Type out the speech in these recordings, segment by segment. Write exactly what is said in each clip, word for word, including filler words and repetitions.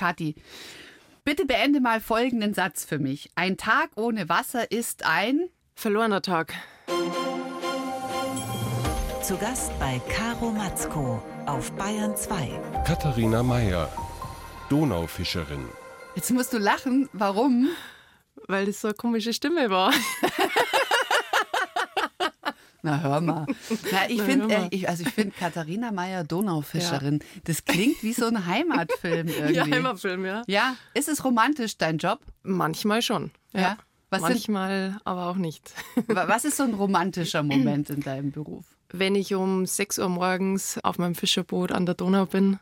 Kathi. Bitte beende mal folgenden Satz für mich. Ein Tag ohne Wasser ist ein... Verlorener Tag. Zu Gast bei Caro Matzko auf Bayern zwei. Katharina Mayer, Donaufischerin. Jetzt musst du lachen. Warum? Weil das so eine komische Stimme war. Na, hör mal. Na, ich finde, äh, ich, also ich finde Katharina Mayer, Donaufischerin, ja. Das klingt wie so ein Heimatfilm irgendwie. Ja, Heimatfilm, ja. Ja, ist es romantisch, dein Job? Manchmal schon, ja. ja. Was Manchmal sind, aber auch nicht. Was ist so ein romantischer Moment in deinem Beruf? Wenn ich um sechs Uhr morgens auf meinem Fischerboot an der Donau bin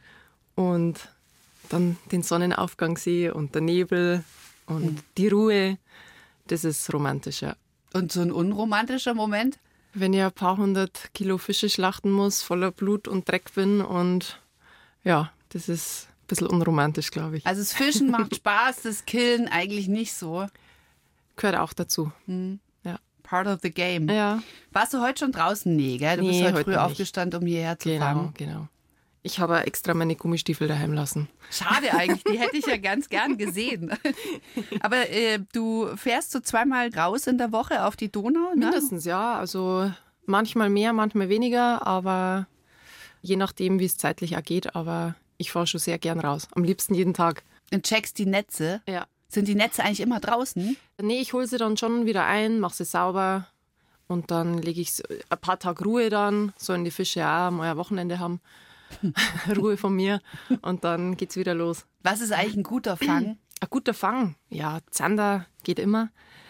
und dann den Sonnenaufgang sehe und der Nebel und hm. die Ruhe, das ist romantischer. Und so ein unromantischer Moment? Wenn ich ein paar hundert Kilo Fische schlachten muss, voller Blut und Dreck bin und ja, das ist ein bisschen unromantisch, glaube ich. Also das Fischen macht Spaß, das Killen eigentlich nicht so. Gehört auch dazu. Hm. Ja. Part of the game. Ja. Warst du heute schon draußen? Nee, gell? Du nee, bist heute, heute früh nicht. aufgestanden, um hierher zu genau, fahren. Genau, genau. Ich habe extra meine Gummistiefel daheim lassen. Schade eigentlich, die hätte ich ja ganz gern gesehen. Aber äh, du fährst so zweimal raus in der Woche auf die Donau? Ne? Mindestens, ja. Also manchmal mehr, manchmal weniger, aber je nachdem, wie es zeitlich ergeht. Aber ich fahre schon sehr gern raus. Am liebsten jeden Tag. Und checkst die Netze? Ja. Sind die Netze eigentlich immer draußen? Nee, ich hole sie dann schon wieder ein, mache sie sauber und dann lege ich ein paar Tage Ruhe dann. Sollen die Fische auch mal ein Wochenende haben. Ruhe von mir und dann geht's wieder los. Was ist eigentlich ein guter Fang? Ein guter Fang? Ja, Zander geht immer.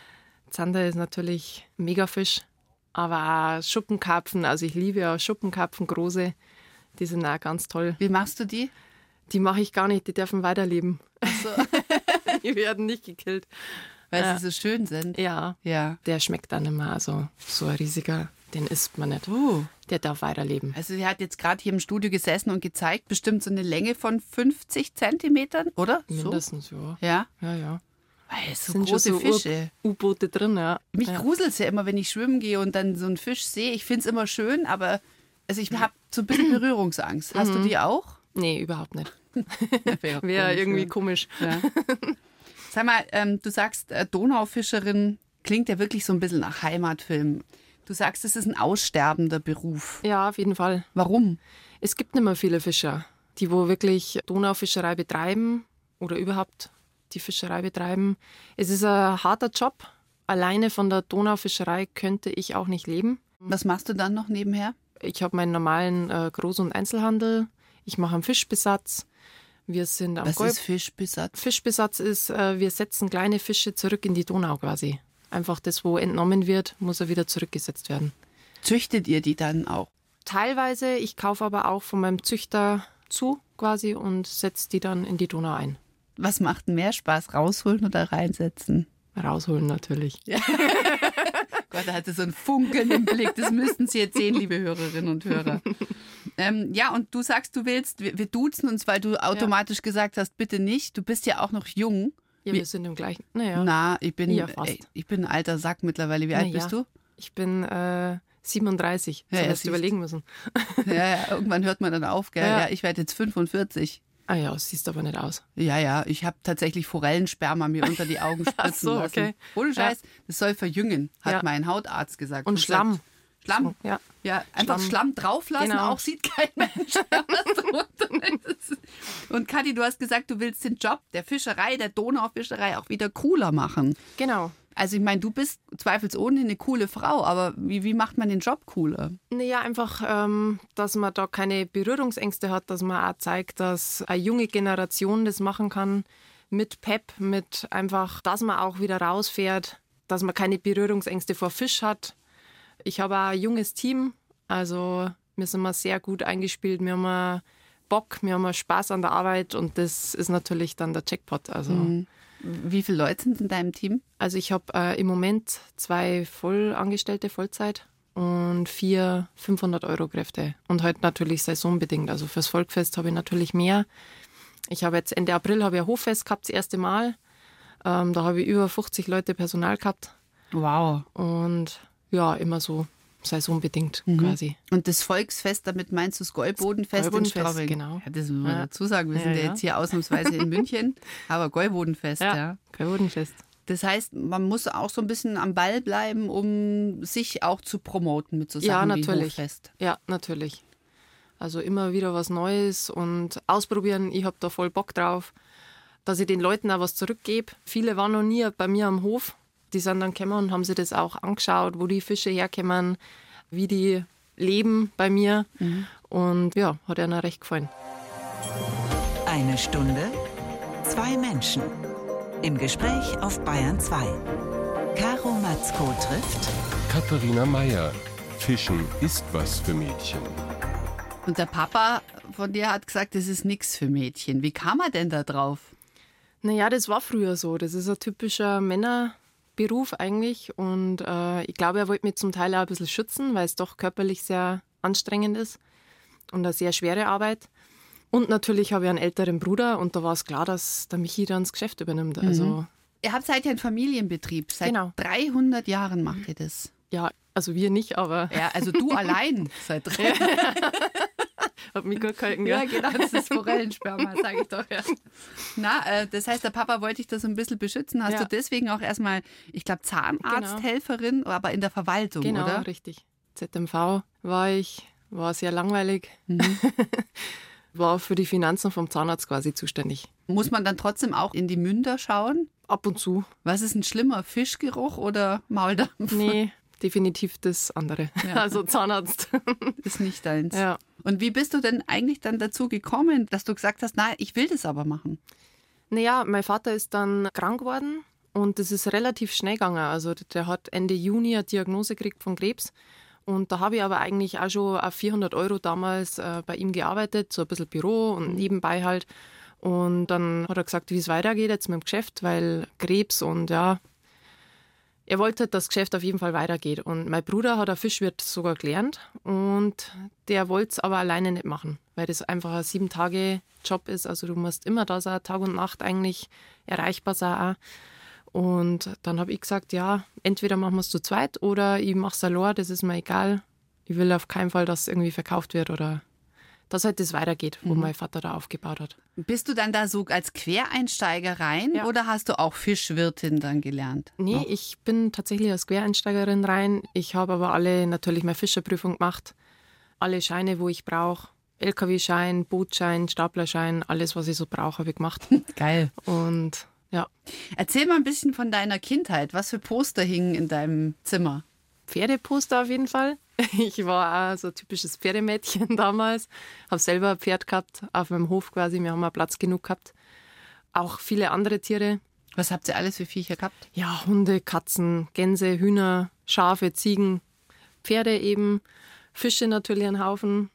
Zander ist natürlich ein Megafisch, aber auch Schuppenkarpfen, also ich liebe ja Schuppenkarpfen, große, die sind auch ganz toll. Wie machst du die? Die mache ich gar nicht, die dürfen weiterleben. Ach so. Die werden nicht gekillt. Weil ja. sie so schön sind? Ja. ja. Der schmeckt dann immer, also so ein riesiger, den isst man nicht. Uh. Der darf weiterleben. Also sie hat jetzt gerade hier im Studio gesessen und gezeigt, bestimmt so eine Länge von fünfzig Zentimetern, oder? Mindestens, so? ja. Ja? Ja, ja. Weil so sind große schon so Fische. U-Boote drin, ja. Mich ja. gruselt es ja immer, wenn ich schwimmen gehe und dann so einen Fisch sehe. Ich finde es immer schön, aber also ich habe so ein bisschen Berührungsangst. Hast mhm. du die auch? Nee, überhaupt nicht. Wäre Wäre komisch, irgendwie ja. komisch. Ja. Sag mal, ähm, du sagst, äh, Donaufischerin klingt ja wirklich so ein bisschen nach Heimatfilm. Du sagst, es ist ein aussterbender Beruf. Ja, auf jeden Fall. Warum? Es gibt nicht mehr viele Fischer, die wo wirklich Donaufischerei betreiben oder überhaupt die Fischerei betreiben. Es ist ein harter Job. Alleine von der Donaufischerei könnte ich auch nicht leben. Was machst du dann noch nebenher? Ich habe meinen normalen äh, Groß- und Einzelhandel. Ich mache einen Fischbesatz. Wir sind am Was Golf- ist Fischbesatz? Fischbesatz ist, äh, wir setzen kleine Fische zurück in die Donau quasi. Einfach das, wo entnommen wird, muss er wieder zurückgesetzt werden. Züchtet ihr die dann auch? Teilweise, ich kaufe aber auch von meinem Züchter zu quasi und setze die dann in die Donau ein. Was macht mehr Spaß, rausholen oder reinsetzen? Rausholen natürlich. Ja. Gott, da hatte so einen Funkeln im Blick. Das müssten Sie jetzt sehen, liebe Hörerinnen und Hörer. Ähm, ja, und du sagst, du willst, wir, wir duzen uns, weil du automatisch ja. gesagt hast, bitte nicht. Du bist ja auch noch jung. Ja, wir sind im gleichen. Naja. Na, ich bin, ja, fast. ey, ich bin ein alter Sack mittlerweile. Wie alt naja. bist du? Ich bin äh, siebenunddreißig. Das ja, hast du überlegen müssen. Ja, ja, irgendwann hört man dann auf, gell? Ja, ja ich werde jetzt fünfundvierzig. Ah ja, siehst aber nicht aus. Ja, ja, ich habe tatsächlich Forellensperma mir unter die Augen spritzen Ach so, lassen. Okay. Ohne Scheiß, ja. Das soll verjüngen, hat ja. mein Hautarzt gesagt. Und, Und Schlamm. Sagt, Schlamm, so, ja. ja, einfach Schlamm, Schlamm drauflassen, genau. Auch sieht kein Mensch. Und Kathi, du hast gesagt, du willst den Job der Fischerei, der Donaufischerei auch wieder cooler machen. Genau. Also ich meine, du bist zweifelsohne eine coole Frau, aber wie, wie macht man den Job cooler? Naja, einfach, ähm, dass man da keine Berührungsängste hat, dass man auch zeigt, dass eine junge Generation das machen kann mit Pep, mit einfach, dass man auch wieder rausfährt, dass man keine Berührungsängste vor Fisch hat. Ich habe auch ein junges Team, also wir sind mal sehr gut eingespielt, wir haben Bock, wir haben Spaß an der Arbeit und das ist natürlich dann der Jackpot. Also mhm. Wie viele Leute sind in deinem Team? Also ich habe äh, im Moment zwei Vollangestellte Vollzeit und vier fünfhundert-Euro-Kräfte. Und heute natürlich saisonbedingt. Also fürs Volkfest habe ich natürlich mehr. Ich habe jetzt Ende April habe ich ein Hoffest gehabt, das erste Mal. Ähm, da habe ich über fünfzig Leute Personal gehabt. Wow. Und ja, immer so saisonbedingt Mhm. quasi. Und das Volksfest, damit meinst du das Gäubodenfest, Gäubodenfest, in Straubing? genau. Ja, das müssen wir Ja. dazu sagen. Wir Ja, sind ja ja. jetzt hier ausnahmsweise in München, aber Gäubodenfest, ja. Ja, Gäubodenfest. Das heißt, man muss auch so ein bisschen am Ball bleiben, um sich auch zu promoten mit so Sachen Ja, wie natürlich. Hochfest. Ja, natürlich. Also immer wieder was Neues und ausprobieren. Ich habe da voll Bock drauf, dass ich den Leuten auch was zurückgebe. Viele waren noch nie bei mir am Hof. Die sind dann gekommen und haben sich das auch angeschaut, wo die Fische herkommen, wie die leben bei mir. Mhm. Und ja, hat ihnen recht gefallen. Eine Stunde, zwei Menschen. Im Gespräch auf Bayern zwei. Caro Matzko trifft Katharina Mayer. Fischen ist was für Mädchen. Und der Papa von dir hat gesagt, das ist nichts für Mädchen. Wie kam er denn da drauf? Naja, das war früher so. Das ist ein typischer Männerberuf eigentlich. Und äh, ich glaube, er wollte mich zum Teil auch ein bisschen schützen, weil es doch körperlich sehr anstrengend ist und eine sehr schwere Arbeit. Und natürlich habe ich einen älteren Bruder und da war es klar, dass der Michi dann das Geschäft übernimmt. Also Ihr habt seid ja ein Familienbetrieb. Seit Genau. dreihundert Jahren macht ihr das. ja, also wir nicht, aber Ja, also du allein seit dreihundert hat mich gut gehalten. Ja, Ja, genau, das ist Forellensperma, sage ich doch. Ja. Na, äh, das heißt, der Papa wollte dich da so ein bisschen beschützen. Hast Ja. du deswegen auch erstmal, ich glaube, Zahnarzthelferin, aber in der Verwaltung, genau, oder? richtig. Z M V war ich, war sehr langweilig. Mhm. War für die Finanzen vom Zahnarzt quasi zuständig. Muss man dann trotzdem auch in die Münder schauen? Ab und zu. Was ist ein schlimmer, Fischgeruch oder Mauldampf? Nee, definitiv das andere. Ja. Also Zahnarzt. Ist nicht deins. Ja. Und wie bist du denn eigentlich dann dazu gekommen, dass du gesagt hast, nein, ich will das aber machen? Naja, mein Vater ist dann krank geworden und das ist relativ schnell gegangen. Also der hat Ende Juni eine Diagnose gekriegt von Krebs. Und da habe ich aber eigentlich auch schon auf vierhundert Euro damals äh, bei ihm gearbeitet, so ein bisschen Büro und nebenbei halt. Und dann hat er gesagt, wie es weitergeht jetzt mit dem Geschäft, weil Krebs und ja, er wollte, dass das Geschäft auf jeden Fall weitergeht. Und mein Bruder hat ein Fischwirt sogar gelernt und der wollte es aber alleine nicht machen, weil das einfach ein Sieben-Tage-Job ist. Also du musst immer da sein, Tag und Nacht eigentlich erreichbar sein. Und dann habe ich gesagt, ja, entweder machen wir es zu zweit oder ich mache es allein, das ist mir egal. Ich will auf keinen Fall, dass es irgendwie verkauft wird oder dass halt das weitergeht, wo Mhm. mein Vater da aufgebaut hat. Bist du dann da so als Quereinsteiger rein Ja. oder hast du auch Fischwirtin dann gelernt? Nee, Noch? ich bin tatsächlich als Quereinsteigerin rein. Ich habe aber alle natürlich meine Fischerprüfung gemacht. Alle Scheine, wo ich brauche. L K W-Schein, Bootschein, Staplerschein, alles, was ich so brauche, habe ich gemacht. Geil. Und ja, Erzähl mal ein bisschen von deiner Kindheit. Was für Poster hingen in deinem Zimmer? Pferdeposter auf jeden Fall. Ich war auch so ein typisches Pferdemädchen damals. Habe selber ein Pferd gehabt, auf meinem Hof quasi. Wir haben auch Platz genug gehabt. Auch viele andere Tiere. Was habt ihr alles für Viecher gehabt? Ja, Hunde, Katzen, Gänse, Hühner, Schafe, Ziegen, Pferde eben, Fische natürlich ein Haufen,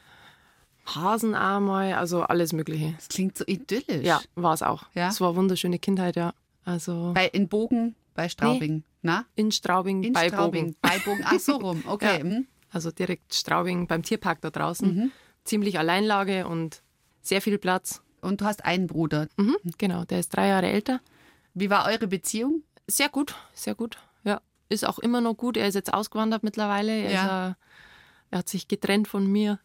Hasen auch mal, also alles Mögliche. Das klingt so idyllisch. Ja, war es auch. Ja? Es war eine wunderschöne Kindheit, ja. Also Bei, in Bogen, bei Straubing. Na? in Straubing, In bei Straubing. Bogen. Bei Bogen. Ach so rum. Okay. Ja. hm. Also direkt Straubing beim Tierpark da draußen. Mhm. Ziemlich Alleinlage und sehr viel Platz. Und du hast einen Bruder. Mhm, genau, der ist drei Jahre älter. Wie war eure Beziehung? Sehr gut, sehr gut. Ja, ist auch immer noch gut. Er ist jetzt ausgewandert mittlerweile. Er, Ja. ist, äh, er hat sich getrennt von mir.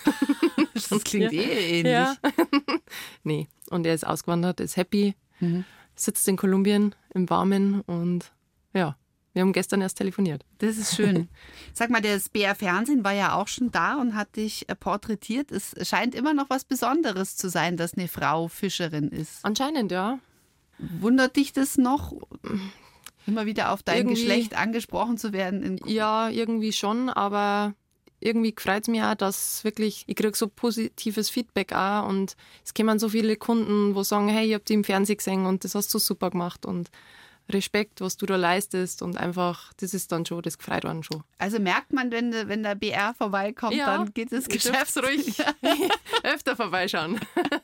Das klingt Ja. eh ähnlich. Ja. Nee, und er ist ausgewandert, ist happy, Mhm. sitzt in Kolumbien im Warmen und ja, wir haben gestern erst telefoniert. Das ist schön. Sag mal, das B R-Fernsehen war ja auch schon da und hat dich äh, porträtiert. Es scheint immer noch was Besonderes zu sein, dass eine Frau Fischerin ist. Anscheinend, ja. Wundert dich das noch, immer wieder auf dein Irgendwie- Geschlecht angesprochen zu werden? In Ja, irgendwie schon, aber irgendwie freut es mich auch, dass wirklich, ich kriege so positives Feedback auch und es kommen so viele Kunden, wo sagen, hey, ich habe dich im Fernsehen gesehen und das hast du super gemacht und Respekt, was du da leistest und einfach, das ist dann schon, das freut einen schon. Also merkt man, wenn, der- wenn der B R vorbeikommt, Ja, dann geht das ich Geschäft darf's ruhig öfter vorbeischauen.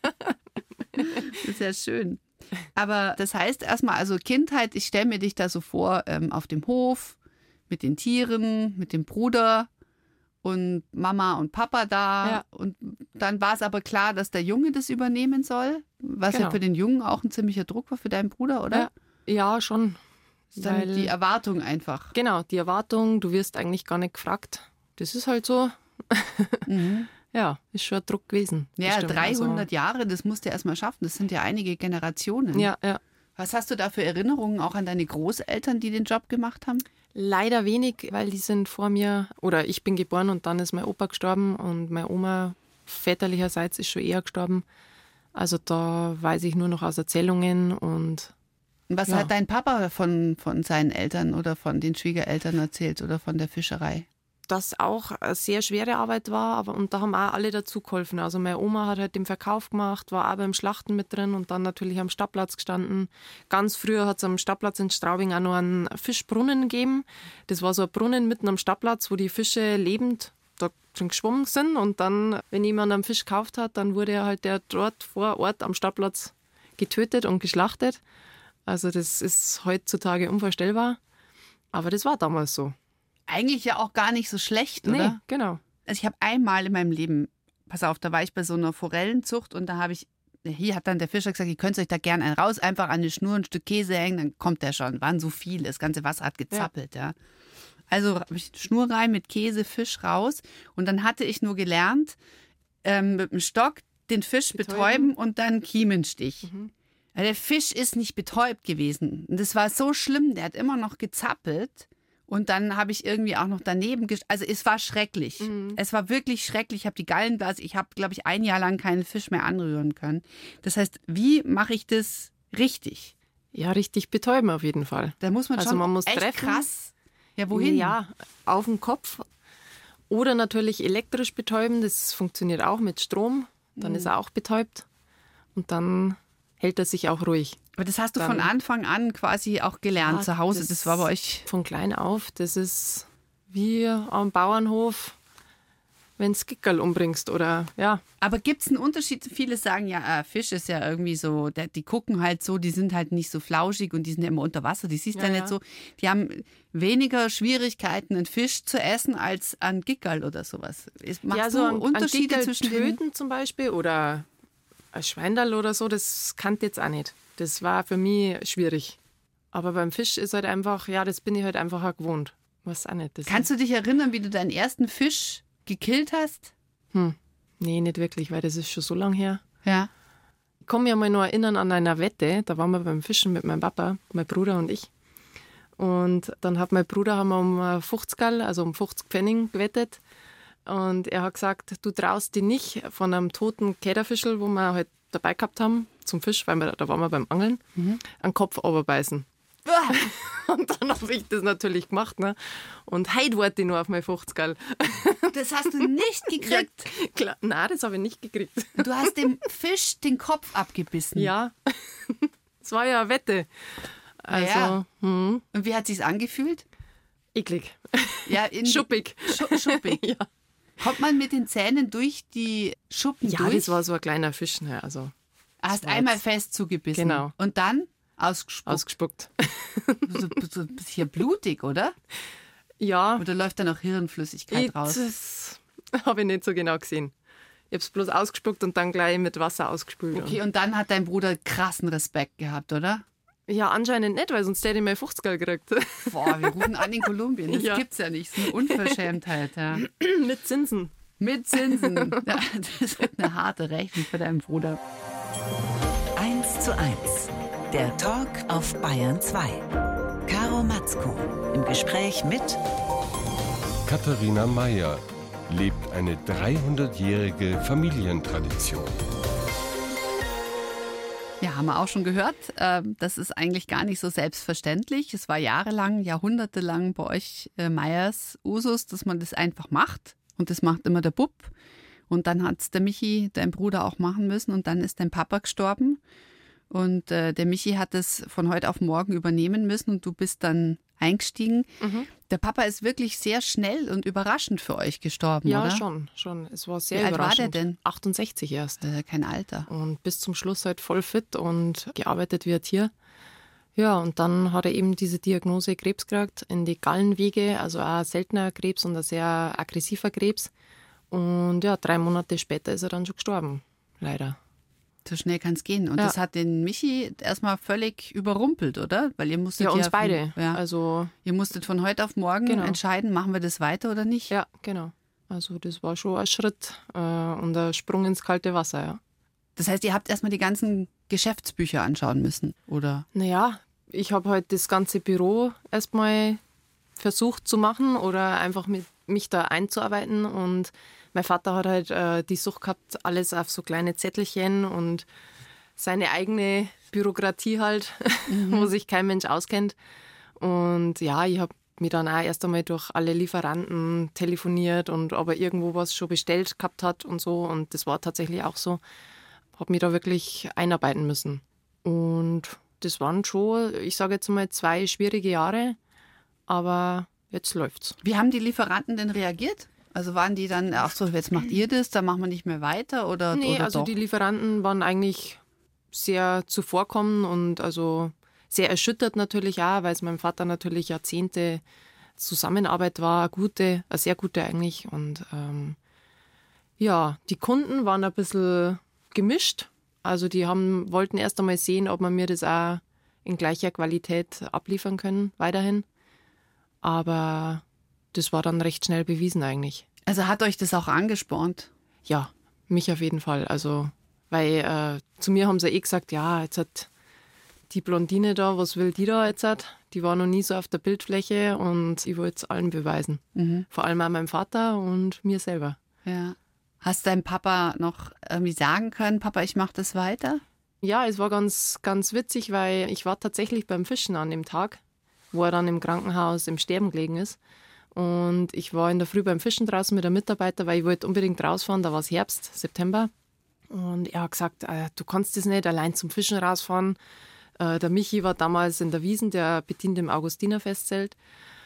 Das ist ja schön. Aber das heißt erstmal, also Kindheit, ich stelle mir dich da so vor, ähm, auf dem Hof, mit den Tieren, mit dem Bruder und Mama und Papa da. Ja. Und dann war es aber klar, dass der Junge das übernehmen soll, was ja Genau. für den Jungen auch ein ziemlicher Druck war für deinen Bruder, oder? Ja. Ja, schon. ist dann Weil- die Erwartung einfach. Genau, die Erwartung, du wirst eigentlich gar nicht gefragt. Das ist halt so. Ja, ist schon ein Druck gewesen. Ja, bestimmt. dreihundert Jahre, das musst du erst mal schaffen. Das sind ja einige Generationen. Also, ja, ja. Was hast du da für Erinnerungen auch an deine Großeltern, die den Job gemacht haben? Leider wenig, weil die sind vor mir, oder ich bin geboren und dann ist mein Opa gestorben und meine Oma väterlicherseits ist schon eher gestorben. Also da weiß ich nur noch aus Erzählungen und Was Ja. hat dein Papa von, von seinen Eltern oder von den Schwiegereltern erzählt oder von der Fischerei? das auch eine sehr schwere Arbeit war, aber und da haben auch alle dazu geholfen. Also meine Oma hat halt den Verkauf gemacht, war auch beim Schlachten mit drin und dann natürlich am Stadtplatz gestanden. Ganz früher hat es am Stadtplatz in Straubing auch noch einen Fischbrunnen gegeben. Das war so ein Brunnen mitten am Stadtplatz, wo die Fische lebend da drin geschwommen sind und dann, wenn jemand einen Fisch gekauft hat, dann wurde er halt der dort vor Ort am Stadtplatz getötet und geschlachtet. Also das ist heutzutage unvorstellbar, aber das war damals so. Eigentlich ja auch gar nicht so schlecht, oder? Nee, genau. Also ich habe einmal in meinem Leben, pass auf, da war ich bei so einer Forellenzucht und da habe ich, hier hat dann der Fischer gesagt, ihr könnt euch da gern einen raus, einfach an eine Schnur ein Stück Käse hängen, dann kommt der schon. Waren so viele, das ganze Wasser hat gezappelt, ja. Also habe ich Schnur rein mit Käse, Fisch raus und dann hatte ich nur gelernt, ähm, mit dem Stock den Fisch betäuben, Betäuben. und dann Kiemenstich. Also der Fisch ist nicht betäubt gewesen. Und das war so schlimm, der hat immer noch gezappelt. Und dann habe ich irgendwie auch noch daneben, gest- also es war schrecklich. Es war wirklich schrecklich. Ich habe die Gallenblase, ich habe, glaube ich, ein Jahr lang keinen Fisch mehr anrühren können. Das heißt, wie mache ich das richtig? Ja, richtig betäuben auf jeden Fall. Da muss man Also schon man muss echt treffen. krass. Ja, wohin? Ja, auf den Kopf. Oder natürlich elektrisch betäuben, das funktioniert auch mit Strom. Dann Mhm. ist er auch betäubt. Und dann hält er sich auch ruhig. Aber das hast du Dann- von Anfang an quasi auch gelernt Ja, zu Hause. Das, war bei euch. Von klein auf, das ist wie am Bauernhof, wenn du Gickerl umbringst oder ja. Aber gibt es einen Unterschied? Viele sagen ja, äh, Fisch ist ja irgendwie so, der, die gucken halt so, die sind halt nicht so flauschig und die sind ja immer unter Wasser, die siehst du Ja, ja nicht ja. so. Die haben weniger Schwierigkeiten, einen Fisch zu essen, als an Gickerl oder sowas. Ist- Machst ja, so du ein, Unterschiede ein Gickerl zwischen den... töten zum Beispiel oder ein Schweindal oder so, das kannte ich jetzt auch nicht. Das war für mich schwierig. Aber beim Fisch ist halt einfach, ja, das bin ich halt einfach auch gewohnt. Was auch nicht. Das Kannst du dich erinnern, wie du deinen ersten Fisch gekillt hast? Nee, nicht wirklich, weil das ist schon so lange her. Ja. Ich kann mich einmal noch erinnern an einer Wette, da waren wir beim Fischen mit meinem Papa, mein Bruder und ich. Und dann hat mein Bruder haben wir um fünfzig, also um fünfzig Pfennig gewettet. Und er hat gesagt, du traust dich nicht von einem toten Käderfischl, wo wir halt dabei gehabt haben, zum Fisch, weil wir, da waren wir beim Angeln, Mhm. einen Kopf runterbeißen. Und dann habe ich das natürlich gemacht. Ne? Und heute warte ich nur auf mein fünfzig. Das hast du nicht gekriegt. Klar, nein, das habe ich nicht gekriegt. Du hast dem Fisch den Kopf abgebissen. Ja, es war ja eine Wette. Also, Ja. hm, Und wie hat sich's angefühlt? eklig. Ja, in Schuppig. Schu schuppig. Ja. Kommt man mit den Zähnen durch die Schuppen Ja, durch? das war so ein kleiner Fisch. Ne? Also Hast war einmal jetzt- fest zugebissen. Genau. Und dann ausgespuckt. ausgespuckt. so, so ein bisschen blutig, oder? Ja, Oder läuft da noch Hirnflüssigkeit ich- raus? das habe ich nicht so genau gesehen. Ich habe es bloß ausgespuckt und dann gleich mit Wasser ausgespült. Okay, und dann hat dein Bruder krassen Respekt gehabt, oder? Und ja, anscheinend nicht, weil sonst hätte ich mal fünfzig gekriegt. Boah, wir rufen an in Kolumbien. Das Ja. gibt's ja nicht. Das ist eine Unverschämtheit. Ja. mit Zinsen. Mit Zinsen. Ja, das wird eine harte Rechnung für deinen Bruder. eins zu eins. Der Talk auf Bayern zwei. Caro Matzko im Gespräch mit Katharina Mayer lebt eine dreihundertjährige Familientradition. Ja, haben wir auch schon gehört. ähm, Das ist eigentlich gar nicht so selbstverständlich. Es war jahrelang, jahrhundertelang bei euch äh, Meyers Usus, dass man das einfach macht. Und das macht immer der Bub. Und dann hat es der Michi, dein Bruder, auch machen müssen. Und dann ist dein Papa gestorben. Und äh, der Michi hat es von heute auf morgen übernehmen müssen. Und du bist dann eingestiegen. Der Papa ist wirklich sehr schnell und überraschend für euch gestorben, Ja, oder? schon, schon. Es war sehr Wie alt war überraschend. der denn? achtundsechzig erst. Äh, kein Alter. Und bis zum Schluss halt voll fit und gearbeitet wie ein Tier. Ja, und dann hat er eben diese Diagnose Krebs gekriegt in die Gallenwege, also auch ein seltener Krebs und ein sehr aggressiver Krebs. Und ja, drei Monate später ist er dann schon gestorben, leider. So schnell kann es gehen. Und Ja. das hat den Michi erstmal völlig überrumpelt, oder? Weil ihr musstet Ja, uns von, beide. Ja, Also, ihr musstet von heute auf morgen Genau. entscheiden, machen wir das weiter oder nicht? ja, genau. Also, das war schon ein Schritt äh, und ein Sprung ins kalte Wasser, ja. Das heißt, ihr habt erstmal die ganzen Geschäftsbücher anschauen müssen, oder? Naja, ich habe halt das ganze Büro erstmal versucht zu machen oder einfach mit mich da einzuarbeiten. Und mein Vater hat halt äh, die Sucht gehabt, alles auf so kleine Zettelchen und seine eigene Bürokratie halt, wo sich kein Mensch auskennt. Und ja, ich habe mich dann auch erst einmal durch alle Lieferanten telefoniert und ob er irgendwo was schon bestellt gehabt hat und so. Und das war tatsächlich auch so. Habe mich da wirklich einarbeiten müssen. Und das waren schon, ich sage jetzt mal, zwei schwierige Jahre, aber jetzt läuft's. Wie haben die Lieferanten denn reagiert? Also waren die dann, ach so, jetzt macht ihr das, dann machen wir nicht mehr weiter oder, Nee, oder also doch? die Lieferanten waren eigentlich sehr zuvorkommend und also sehr erschüttert natürlich auch, weil es meinem Vater natürlich Jahrzehnte Zusammenarbeit war, eine gute, eine sehr gute eigentlich. Und ähm, ja, die Kunden waren ein bisschen gemischt. Also die haben, wollten erst einmal sehen, ob wir mir das auch in gleicher Qualität abliefern können, weiterhin. Aber das war dann recht schnell bewiesen eigentlich. Also hat euch das auch angespornt? Ja, mich auf jeden Fall. Also, weil äh, zu mir haben sie eh gesagt, ja, jetzt hat die Blondine da, was will die da jetzt hat? Die war noch nie so auf der Bildfläche und ich wollte es allen beweisen. Mhm. Vor allem auch meinem Vater und mir selber. Ja. Hast dein Papa noch irgendwie sagen können, Papa, ich mache das weiter? Ja, es war ganz, ganz witzig, weil ich war tatsächlich beim Fischen an dem Tag, wo er dann im Krankenhaus im Sterben gelegen ist. Und ich war in der Früh beim Fischen draußen mit einem Mitarbeiter, weil ich wollte unbedingt rausfahren, da war es Herbst, September. Und er hat gesagt, äh, du kannst das nicht allein zum Fischen rausfahren. Äh, der Michi war damals in der Wiesn, der bedient im Augustinerfestzelt.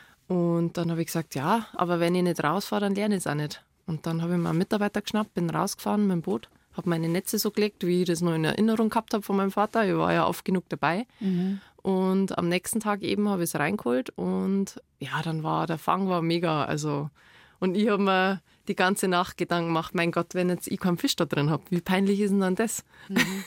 Und dann habe ich gesagt, ja, aber wenn ich nicht rausfahre, dann lerne ich es auch nicht. Und dann habe ich mir einen Mitarbeiter geschnappt, bin rausgefahren mit dem Boot, habe meine Netze so gelegt, wie ich das noch in Erinnerung gehabt habe von meinem Vater. Ich war ja oft genug dabei. Mhm. Und am nächsten Tag eben habe ich es reingeholt und ja, dann war der Fang war mega. Also, und ich habe mir die ganze Nacht Gedanken gemacht, mein Gott, wenn jetzt ich keinen Fisch da drin habe, wie peinlich ist denn dann das? Mhm.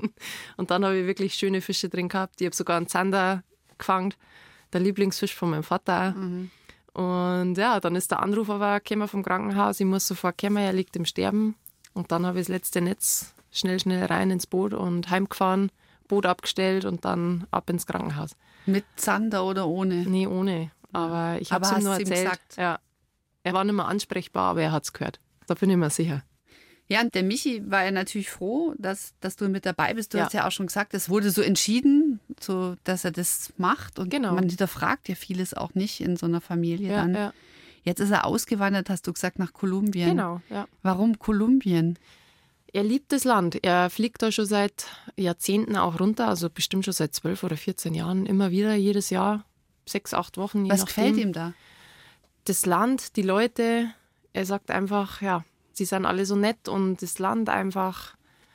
Und dann habe ich wirklich schöne Fische drin gehabt. Ich habe sogar einen Zander gefangen, der Lieblingsfisch von meinem Vater. Mhm. Und ja, dann ist der Anruf aber gekommen vom Krankenhaus, ich muss sofort kommen, er liegt im Sterben. Und dann habe ich das letzte Netz schnell, schnell rein ins Boot und heimgefahren, Boot abgestellt und dann ab ins Krankenhaus. Mit Zander oder ohne? Nee, ohne. Aber ich habe Aber es ihm nur hast du ihm erzählt. gesagt? Ja. Er war nicht mehr ansprechbar, aber er hat es gehört. Da bin ich mir sicher. Ja, und der Michi war ja natürlich froh, dass, dass du mit dabei bist. Du Ja. hast ja auch schon gesagt, es wurde so entschieden, so, dass er das macht. Und Genau. man hinterfragt ja vieles auch nicht in so einer Familie Ja, dann. ja. Jetzt ist er ausgewandert, hast du gesagt, nach Kolumbien. Genau, ja. Warum Kolumbien? Er liebt das Land. Er fliegt da schon seit Jahrzehnten auch runter, also bestimmt schon seit zwölf oder vierzehn Jahren, immer wieder, jedes Jahr, sechs, acht Wochen. Je Was nachdem. gefällt ihm da? Das Land, die Leute, er sagt einfach, ja, sie sind alle so nett und das Land einfach.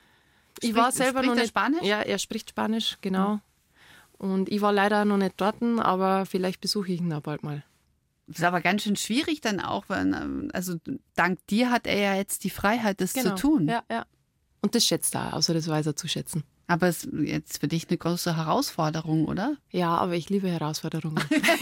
Ich Spricht- war selber spricht noch er nicht. Spanisch? Ja, er spricht Spanisch, genau. Und ich war leider noch nicht dort, aber vielleicht besuche ich ihn da bald mal. Das ist aber ganz schön schwierig dann auch, weil, ähm, also dank dir hat er ja jetzt die Freiheit, das zu tun. Ja, ja. Und das schätzt er, also das weiß er zu schätzen. Aber es ist jetzt für dich eine große Herausforderung, oder? Ja, aber ich liebe Herausforderungen.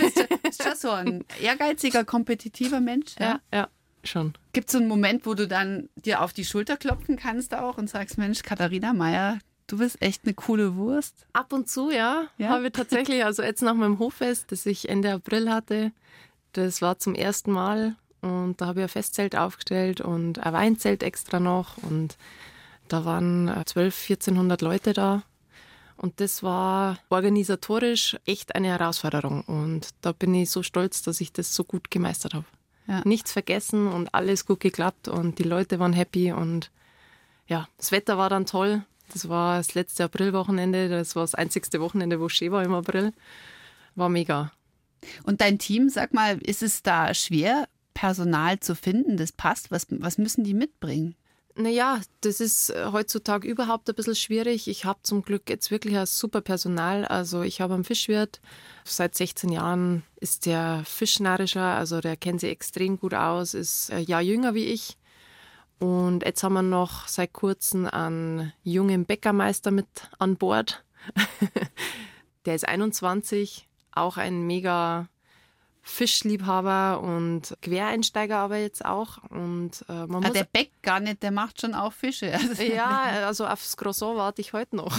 Ist schon so ein ehrgeiziger, kompetitiver Mensch. Ja? ja, ja, schon. Gibt es so einen Moment, wo du dann dir auf die Schulter klopfen kannst auch und sagst, Mensch, Katharina Mayer, du bist echt eine coole Wurst? Ab und zu, ja, Ja? habe ich tatsächlich, also jetzt nach meinem Hoffest, das ich Ende April hatte, das war zum ersten Mal und da habe ich ein Festzelt aufgestellt und ein Weinzelt extra noch und da waren zwölfhundert, vierzehnhundert Leute da und das war organisatorisch echt eine Herausforderung und da bin ich so stolz, dass ich das so gut gemeistert habe. Ja. Nichts vergessen und alles gut geklappt und die Leute waren happy und ja, das Wetter war dann toll. Das war das letzte Aprilwochenende, das war das einzigste Wochenende, wo schön war im April. War mega. Und dein Team, sag mal, ist es da schwer, Personal zu finden, das passt? Was, was müssen die mitbringen? Naja, das ist heutzutage überhaupt ein bisschen schwierig. Ich habe zum Glück jetzt wirklich ein super Personal. Also ich habe einen Fischwirt. Seit sechzehn Jahren ist der fischnarrischer, also der kennt sich extrem gut aus, ist ein Jahr jünger wie ich. Und jetzt haben wir noch seit kurzem einen jungen Bäckermeister mit an Bord. Der ist einundzwanzig, auch ein mega Fischliebhaber und Quereinsteiger aber jetzt auch. Und, äh, man Ah, muss der bäckt gar nicht, der macht schon auch Fische. Also ja, also aufs Croissant warte ich heute noch.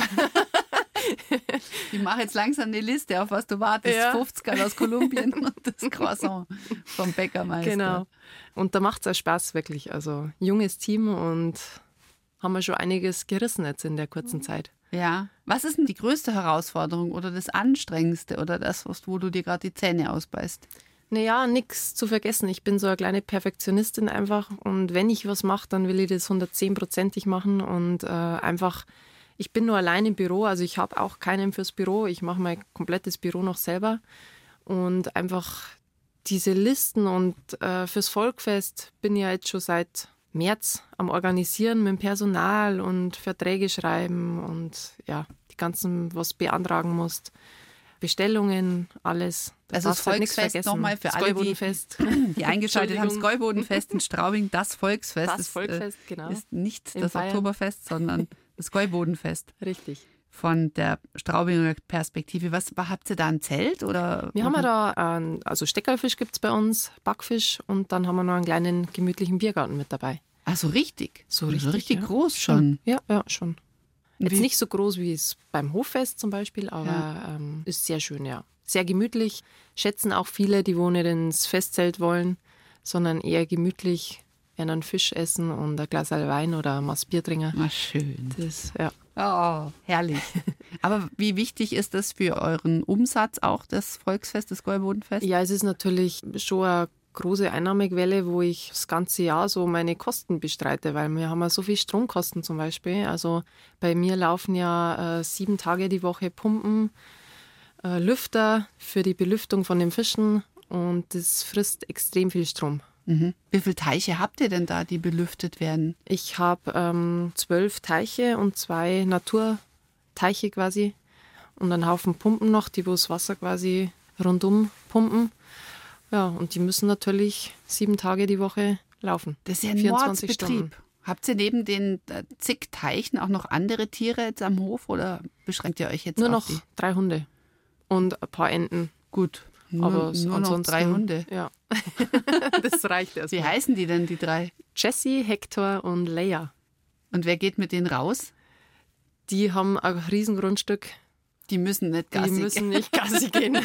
ich mache jetzt langsam eine Liste, auf was du wartest. Ja. fünfziger aus Kolumbien und das Croissant vom Bäckermeister. Genau. Und da macht es auch Spaß wirklich. Also junges Team und haben wir schon einiges gerissen jetzt in der kurzen Zeit. Ja. Was ist denn die größte Herausforderung oder das Anstrengendste oder das, wo du dir gerade die Zähne ausbeißt? Naja, nichts zu vergessen. Ich bin so eine kleine Perfektionistin einfach. Und wenn ich was mache, dann will ich das hundertzehnprozentig machen. Und äh, einfach, ich bin nur allein im Büro. Also ich habe auch keinen fürs Büro. Ich mache mein komplettes Büro noch selber. Und einfach diese Listen und äh, fürs Volksfest bin ich ja jetzt schon seit März am Organisieren mit dem Personal und Verträge schreiben und ja, die ganzen, was beantragen musst. Bestellungen, alles. Da Also das darfst halt nichts Volksfest vergessen. nochmal für das alle, die, Gäubodenfest. die eingeschaltet haben. Das Entschuldigung. Gäubodenfest in Straubing, das Volksfest. Das ist, Volksfest, äh, genau. ist nicht In das Bayern. Oktoberfest, sondern das Gäubodenfest. Richtig. Von der Straubinger Perspektive. Was habt ihr da, ein Zelt? Oder, Wir haben ja oder? da, einen, also Steckerlfisch gibt es bei uns, Backfisch und dann haben wir noch einen kleinen gemütlichen Biergarten mit dabei. Ah, so richtig. So Also richtig, richtig ja. groß schon. Ja, ja, schon. Jetzt Wie- nicht so groß wie es beim Hoffest zum Beispiel, aber Ja. ähm, ist sehr schön, ja. Sehr gemütlich. Schätzen auch viele, die wo nicht ins Festzelt wollen, sondern eher gemütlich einen Fisch essen und ein Glas Wein oder ein Maß Bier trinken. Ah, schön. Das, ja. Oh, herrlich. Aber wie wichtig ist das für euren Umsatz auch, das Volksfest, das Gäubodenfest? ja, es ist natürlich schon eine große Einnahmequelle, wo ich das ganze Jahr so meine Kosten bestreite, weil wir haben ja so viel Stromkosten zum Beispiel. Also bei mir laufen ja äh, sieben Tage die Woche Pumpen, äh, Lüfter für die Belüftung von den Fischen und das frisst extrem viel Strom. Mhm. Wie viele Teiche habt ihr denn da, die belüftet werden? Ich habe ähm, zwölf Teiche und zwei Naturteiche quasi und einen Haufen Pumpen noch, die wo das Wasser quasi rundum pumpen. Ja, und die müssen natürlich sieben Tage die Woche laufen. Das ist ja ein vierundzwanzig Mordsbetrieb. Stunden. Habt ihr neben den äh, zig Teichen auch noch andere Tiere jetzt am Hof oder beschränkt ihr euch jetzt Nur auf noch die? drei Hunde und ein paar Enten. Gut, nur, Aber nur noch ansonsten, drei Hunde. Ja, das reicht erst. Wie heißen die denn, die drei? Jessie, Hector und Leia. Und wer geht mit denen raus? Die haben ein Riesengrundstück. Die müssen nicht Die Gassi müssen nicht Gassi gehen.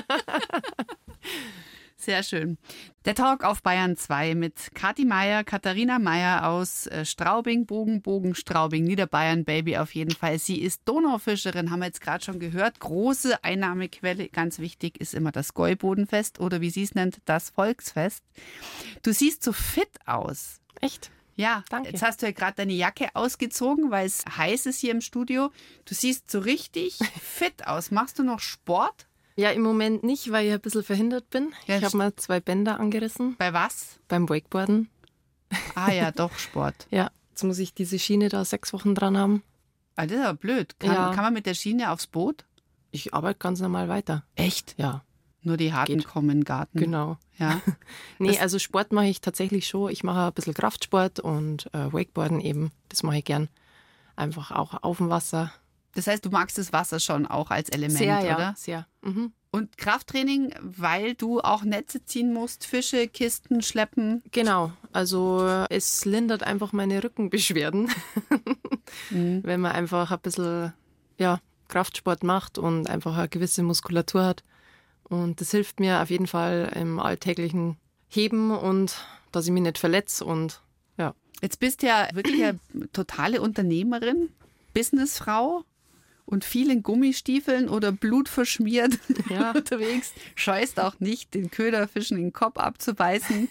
Sehr schön. Der Talk auf Bayern zwei mit Kathi Meier, Katharina Meier aus äh, Straubing, Bogen, Bogen, Straubing, Niederbayern, Baby auf jeden Fall. Sie ist Donaufischerin, haben wir jetzt gerade schon gehört. Große Einnahmequelle, ganz wichtig, ist immer das Gäubodenfest oder wie sie es nennt, das Volksfest. Du siehst so fit aus. Echt? Ja, Danke. jetzt hast du ja gerade deine Jacke ausgezogen, weil es heiß ist hier im Studio. Du siehst so richtig fit aus. Machst du noch Sport? Ja, im Moment nicht, weil ich ein bisschen verhindert bin. Ja, Ich habe mir zwei Bänder angerissen Bei was? beim Wakeboarden. Ah ja, doch, Sport. Ja, jetzt muss ich diese Schiene da sechs Wochen dran haben. Ah, das ist aber blöd. Kann, Ja. kann man mit der Schiene aufs Boot? Ich arbeite ganz normal weiter. Echt? Ja, Nur die Harten Geht. kommen in den Garten. genau. Ja. Nee, Das- also Sport mache ich tatsächlich schon. Ich mache ein bisschen Kraftsport und äh, Wakeboarden eben. Das mache ich gern. Einfach auch auf dem Wasser. Das heißt, du magst das Wasser schon auch als Element, sehr, ja, oder? sehr. Mhm. Und Krafttraining, weil du auch Netze ziehen musst, Fische, Kisten schleppen. Genau, also äh, es lindert einfach meine Rückenbeschwerden, Mhm. wenn man einfach ein bisschen ja, Kraftsport macht und einfach eine gewisse Muskulatur hat. Und das hilft mir auf jeden Fall im alltäglichen Heben und dass ich mich nicht verletze. Und ja, Jetzt bist du ja wirklich eine totale Unternehmerin, Businessfrau und viel in Gummistiefeln oder blutverschmiert Ja. unterwegs. Scheust auch nicht, den Köderfischen in den Kopf abzubeißen.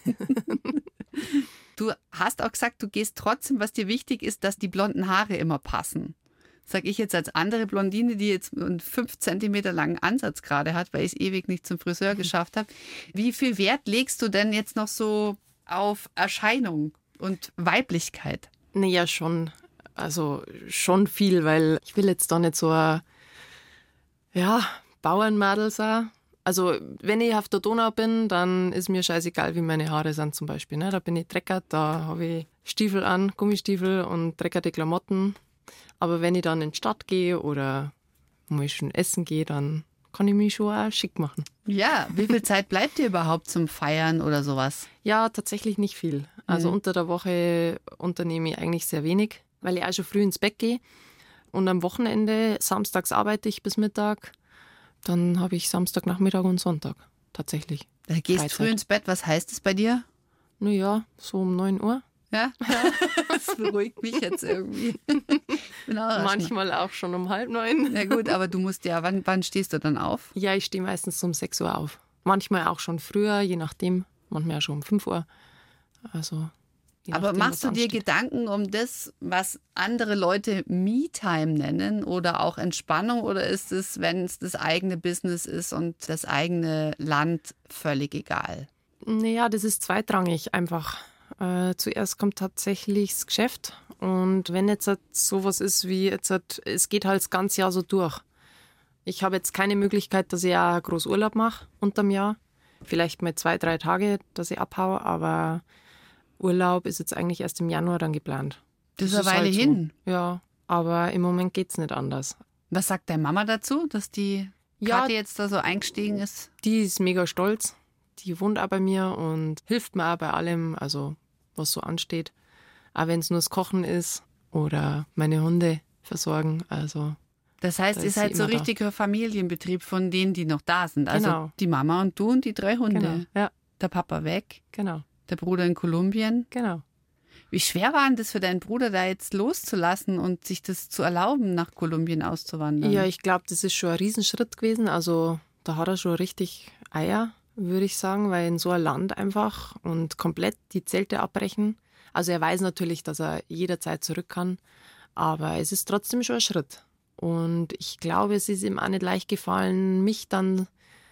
Du hast auch gesagt, du gehst trotzdem, was dir wichtig ist, dass die blonden Haare immer passen. Sag ich jetzt als andere Blondine, die jetzt einen fünf Zentimeter langen Ansatz gerade hat, weil ich es ewig nicht zum Friseur geschafft habe. Wie viel Wert legst du denn jetzt noch so auf Erscheinung und Weiblichkeit? naja, schon. Also schon viel, weil ich will jetzt da nicht so ein ja, Bauernmadel sein. Also wenn ich auf der Donau bin, dann ist mir scheißegal, wie meine Haare sind zum Beispiel. Ne? Da bin ich dreckert, da habe ich Stiefel an, Gummistiefel und dreckerte Klamotten. Aber wenn ich dann in die Stadt gehe oder mal schön essen gehe, dann kann ich mich schon auch schick machen. Ja, wie viel Zeit bleibt dir überhaupt zum Feiern oder sowas? Ja, tatsächlich nicht viel. Also Mhm. unter der Woche unternehme ich eigentlich sehr wenig, weil ich auch schon früh ins Bett gehe. Und am Wochenende, samstags arbeite ich bis Mittag. Dann habe ich Samstagnachmittag und Sonntag tatsächlich. Da gehst Freizeit. früh ins Bett, was heißt das bei dir? Naja, so um neun Uhr. Ja, das beruhigt mich jetzt irgendwie. Bin auch erst Manchmal auch schon um halb neun. mal- Ja gut, aber du musst ja, wann, wann stehst du dann auf? Ja, ich stehe meistens um sechs Uhr auf. Manchmal auch schon früher, je nachdem. Manchmal auch schon um fünf Uhr. Also, je Aber nachdem, machst was du dir ansteht. Gedanken um das, was andere Leute Me-Time nennen oder auch Entspannung? Oder ist es, wenn es das eigene Business ist und das eigene Land, völlig egal? Naja, das ist zweitrangig einfach. Äh, zuerst kommt tatsächlich das Geschäft. Und wenn jetzt halt sowas ist wie jetzt, halt, es geht halt das ganze Jahr so durch. Ich habe jetzt keine Möglichkeit, dass ich auch groß Urlaub mache unterm Jahr. Vielleicht mal zwei, drei Tage, dass ich abhaue, aber Urlaub ist jetzt eigentlich erst im Januar dann geplant. Das ist eine halt Weile so. hin. Ja, aber im Moment geht es nicht anders. Was sagt deine Mama dazu, dass die Ja. Kathi jetzt da so eingestiegen ist? Die ist mega stolz. Die wohnt auch bei mir und hilft mir auch bei allem, also was so ansteht. Auch wenn es nur das Kochen ist oder meine Hunde versorgen. Also Das heißt, Da ihr ist sie seid so immer da. richtiger Familienbetrieb von denen, die noch da sind. Also Genau. die Mama und du und die drei Hunde. genau. Ja, Der Papa weg, genau, der Bruder in Kolumbien. genau. Wie schwer war denn das für deinen Bruder, da jetzt loszulassen und sich das zu erlauben, nach Kolumbien auszuwandern? Ja, ich glaube, das ist schon ein Riesenschritt gewesen. Also da hat er schon richtig Eier, würde ich sagen, weil in so ein Land einfach und komplett die Zelte abbrechen. Also er weiß natürlich, dass er jederzeit zurück kann, aber es ist trotzdem schon ein Schritt. Und ich glaube, es ist ihm auch nicht leicht gefallen, mich dann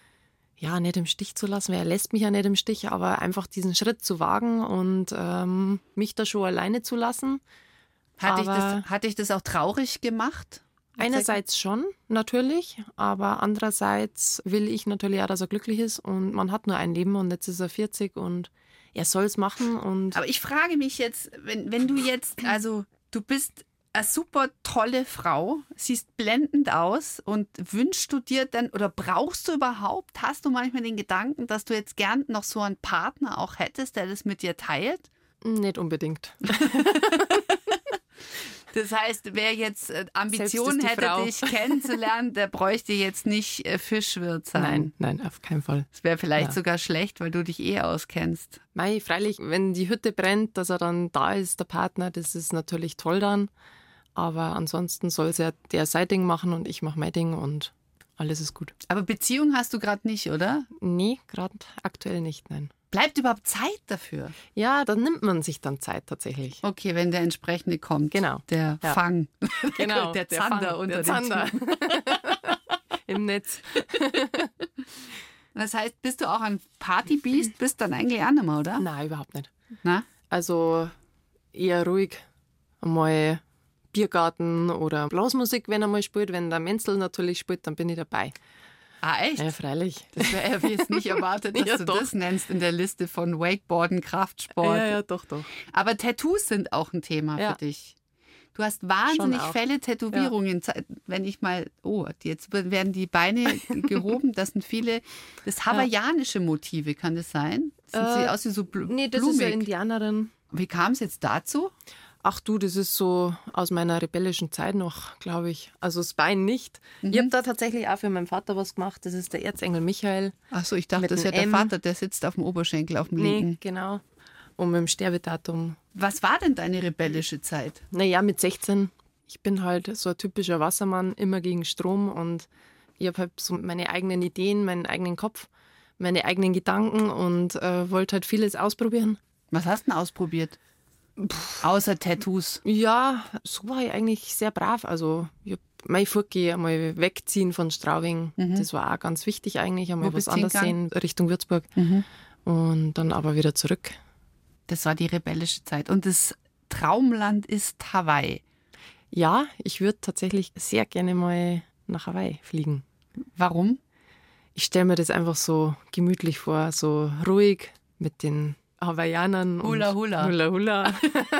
ja nicht im Stich zu lassen, weil er lässt mich ja nicht im Stich, aber einfach diesen Schritt zu wagen und ähm, mich da schon alleine zu lassen. Hat, dich aber- das, hat dich das auch traurig gemacht? Einerseits schon, natürlich, aber andererseits will ich natürlich auch, dass er glücklich ist und man hat nur ein Leben und jetzt ist er vierzig und er soll es machen und Aber ich frage mich jetzt, wenn, wenn du jetzt, also du bist eine super tolle Frau, siehst blendend aus und wünschst du dir dann oder brauchst du überhaupt, hast du manchmal den Gedanken, dass du jetzt gern noch so einen Partner auch hättest, der das mit dir teilt? nicht unbedingt. Das heißt, wer jetzt äh, Ambitionen Selbst ist die hätte, Frau. dich kennenzulernen, der bräuchte jetzt nicht äh, Fischwirt sein. Nein, nein, auf keinen Fall. Das wäre vielleicht Ja. sogar schlecht, weil du dich eh auskennst. Mei, freilich, wenn die Hütte brennt, dass er dann da ist, der Partner, das ist natürlich toll dann. Aber ansonsten soll es ja der sein Ding machen und ich mache mein Ding und alles ist gut. Aber Beziehung hast du gerade nicht, oder? Nee, gerade aktuell nicht, nein. Bleibt überhaupt Zeit dafür? Ja, da nimmt man sich dann Zeit tatsächlich. Okay, wenn der entsprechende kommt. Genau. Der Ja. Fang. Genau, der Zander Fang, unter der den Zander. Typen. Im Netz. Das heißt, bist du auch ein Partybeast? Bist dann eigentlich auch nicht mehr, oder? Nein, überhaupt nicht. Na? Also eher ruhig. Einmal Biergarten oder Blasmusik, wenn er mal spielt. Wenn der Menzel natürlich spielt, dann bin ich dabei. Ah, echt? Ja, freilich. Das wäre ja jetzt nicht erwartet, dass Ja, du doch. das nennst in der Liste von Wakeboarden, Kraftsport. Ja, ja, doch, doch. Aber Tattoos sind auch ein Thema Ja. für dich. Du hast wahnsinnig Schon auch. viele Tätowierungen. Wenn ich mal, oh, jetzt werden die Beine gehoben. Das sind viele, das hawaiianische Motive, kann das sein? Sind Äh, sie aus wie so bl Nee, das blumig? ist eine Indianerin. Wie kam es jetzt dazu? Ach du, das ist so aus meiner rebellischen Zeit noch, glaube ich. Also das Bein nicht. Ich habe da tatsächlich auch für meinen Vater was gemacht. Das ist der Erzengel Michael. Achso, ich dachte, Mit das ist ja einem der M. Vater, der sitzt auf dem Oberschenkel, auf dem Nee, linken. genau. Und mit dem Sterbedatum. Was war denn deine rebellische Zeit? Naja, mit sechzehn. Ich bin halt so ein typischer Wassermann, immer gegen Strom. Und ich habe halt so meine eigenen Ideen, meinen eigenen Kopf, meine eigenen Gedanken und äh, wollte halt vieles ausprobieren. Was hast du denn ausprobiert? Außer Tattoos. Ja, so war ich eigentlich sehr brav. Also ich hab mein Fortgehen einmal wegziehen von Straubing. Das war auch ganz wichtig eigentlich. Einmal Wo was bist du anderes hingegangen? sehen, Richtung Würzburg. Und dann aber wieder zurück. Das war die rebellische Zeit. Und das Traumland ist Hawaii. Ja, ich würde tatsächlich sehr gerne mal nach Hawaii fliegen. Warum? Ich stelle mir das einfach so gemütlich vor, so ruhig mit den Hawaiianern. Hula Hula. Hula Hula.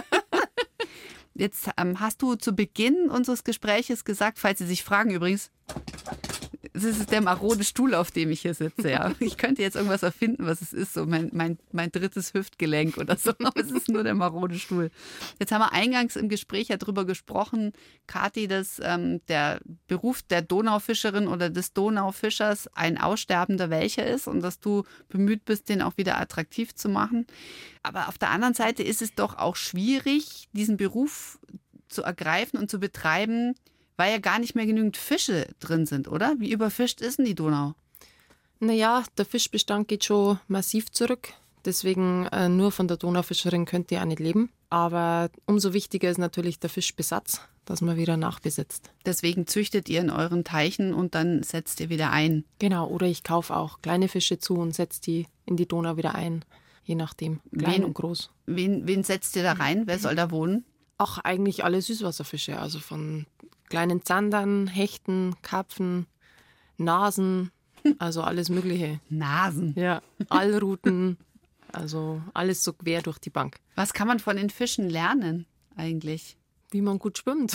Jetzt ähm, hast du zu Beginn unseres Gespräches gesagt, falls Sie sich fragen übrigens, das ist der marode Stuhl, auf dem ich hier sitze. Ja. Ich könnte jetzt irgendwas erfinden, was es ist, so mein, mein, mein drittes Hüftgelenk oder so, aber es ist nur der marode Stuhl. Jetzt haben wir eingangs im Gespräch ja darüber gesprochen, Kathi, dass ähm, der Beruf der Donaufischerin oder des Donaufischers ein aussterbender welcher ist und dass du bemüht bist, den auch wieder attraktiv zu machen. Aber auf der anderen Seite ist es doch auch schwierig, diesen Beruf zu ergreifen und zu betreiben, weil ja gar nicht mehr genügend Fische drin sind, oder? Wie überfischt ist denn die Donau? Naja, der Fischbestand geht schon massiv zurück. Deswegen äh, nur von der Donaufischerin könnt ihr auch nicht leben. Aber umso wichtiger ist natürlich der Fischbesatz, dass man wieder nachbesetzt. Deswegen züchtet ihr in euren Teichen und dann setzt ihr wieder ein. Genau, oder ich kaufe auch kleine Fische zu und setze die in die Donau wieder ein. Je nachdem, klein wen, und groß. Wen, wen setzt ihr da rein? Wer soll da wohnen? Ach, eigentlich alle Süßwasserfische. Also von kleinen Zandern, Hechten, Karpfen, Nasen, also alles Mögliche. Nasen? Ja, Allruten, also alles so quer durch die Bank. Was kann man von den Fischen lernen eigentlich? Wie man gut schwimmt.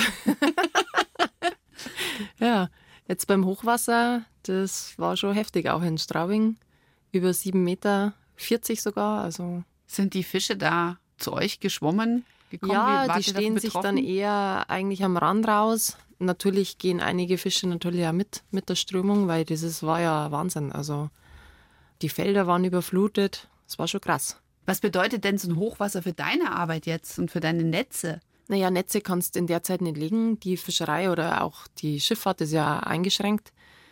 Ja, jetzt beim Hochwasser, das war schon heftig, auch in Straubing. Über sieben Meter, vierzig sogar. Also. Sind die Fische da zu euch geschwommen? Gekommen? Ja, die stehen sich dann eher eigentlich am Rand raus. Natürlich gehen einige Fische natürlich auch mit, mit der Strömung, weil das ist, war ja Wahnsinn. Also die Felder waren überflutet, das war schon krass. Was bedeutet denn so ein Hochwasser für deine Arbeit jetzt und für deine Netze? Naja, Netze kannst du in der Zeit nicht legen. Die Fischerei oder auch die Schifffahrt ist ja eingeschränkt.